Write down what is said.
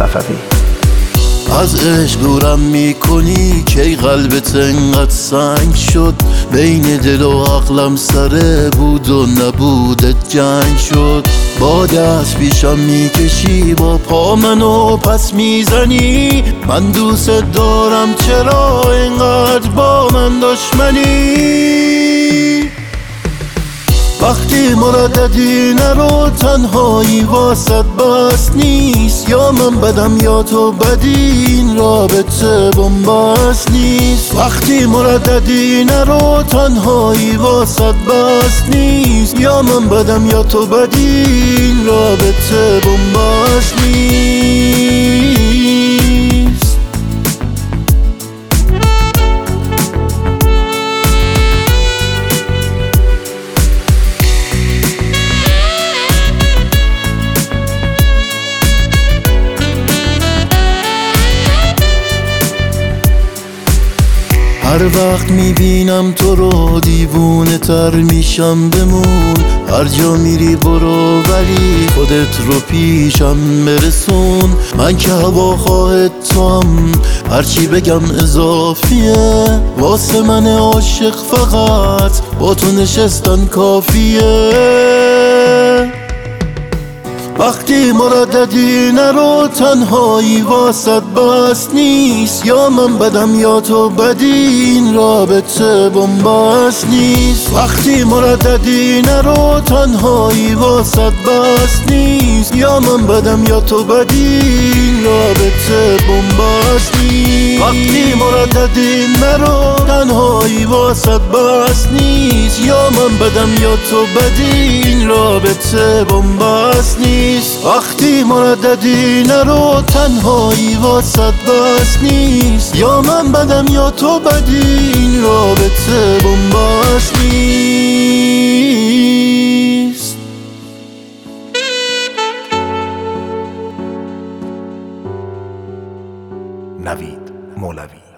صفوی. از عشق دورم میکنی که قلبت انقدر سنگ شد، بین دل و عقلم سر بود و نبودت جنگ شد. با دست پیشم میکشی، با پا منو پس میزنی، من دوست دارم چرا اینقدر با من دشمنی؟ وقتی مرددی نرو، تنهایی واسد بس نیست، یا من بدم یا تو بدی، این رابطه بنبست نیست. وقتی مرددی نرو، تنهایی واسد بس نیست، یا من بدم یا تو بدی، این رابطه بنبست نیست. هر وقت میبینم تو رو دیوونه تر میشم، بمون هر جا میری برو، ولی خودت رو پیشم برسون. من که هواخواه توام، هرچی بگم اضافیه، واسه من عاشق فقط با تو نشستن کافیه. وقتی مرددی نرو، تنهایی واسد بس نیست، یا من بدم یا تو بدی، این رابطه بنبست نیست. وقتی مرددی نرو، تنهایی واسد بس نیست، یا من بدم یا تو بدی، این رابطه بنبست نیست. وقتی مرددی نرو، تنهایی واسد بس نیست، یا من بدم یا تو بدی، این رابطه بنبست نیست. وقتی مرددی نرو، تنهایی واسد بس نیست، یا من بدم یا تو بدی، این رابطه بنبست نیست. نوید مولوی.